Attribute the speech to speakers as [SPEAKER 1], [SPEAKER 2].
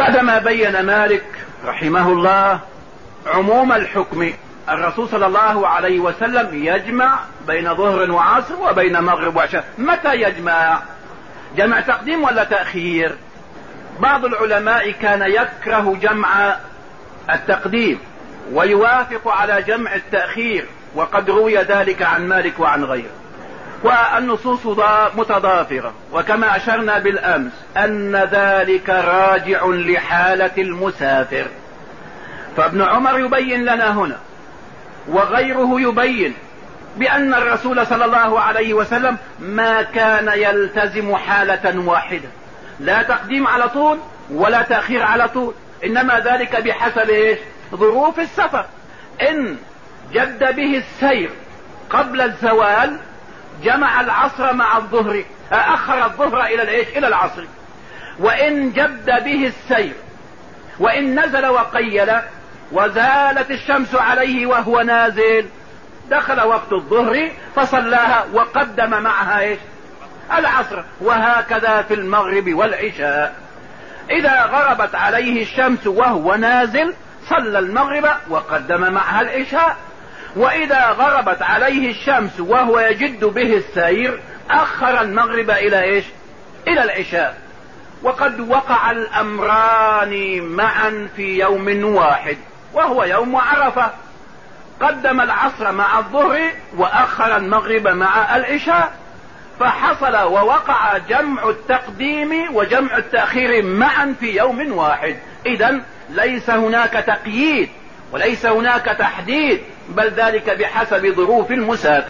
[SPEAKER 1] بعدما بين مالك رحمه الله عموم الحكم، الرسول صلى الله عليه وسلم يجمع بين ظهر وعصر وبين مغرب وعشاء. متى يجمع؟ جمع تقديم ولا تأخير؟ بعض العلماء كان يكره جمع التقديم ويوافق على جمع التأخير، وقد روي ذلك عن مالك وعن غيره، والنصوص متضافرة، وكما أشرنا بالأمس أن ذلك راجع لحالة المسافر. فابن عمر يبين لنا هنا وغيره يبين بأن الرسول صلى الله عليه وسلم ما كان يلتزم حالة واحدة، لا تقديم على طول ولا تأخير على طول، إنما ذلك بحسب ظروف السفر. إن جد به السير قبل الزوال جمع العصر مع الظهر، أخر الظهر إلى العصر. وإن جد به السير وإن نزل وقيل وزالت الشمس عليه وهو نازل دخل وقت الظهر فصلاها وقدم معها العصر. وهكذا في المغرب والعشاء، إذا غربت عليه الشمس وهو نازل صلى المغرب وقدم معها العشاء، وإذا غربت عليه الشمس وهو يجد به السير أخر المغرب إلى العشاء. وقد وقع الأمران معا في يوم واحد وهو يوم عرفة، قدم العصر مع الظهر وأخر المغرب مع العشاء، فحصل ووقع جمع التقديم وجمع التأخير معا في يوم واحد. إذن ليس هناك تقييد وليس هناك تحديد، بل ذلك بحسب ظروف المسافر.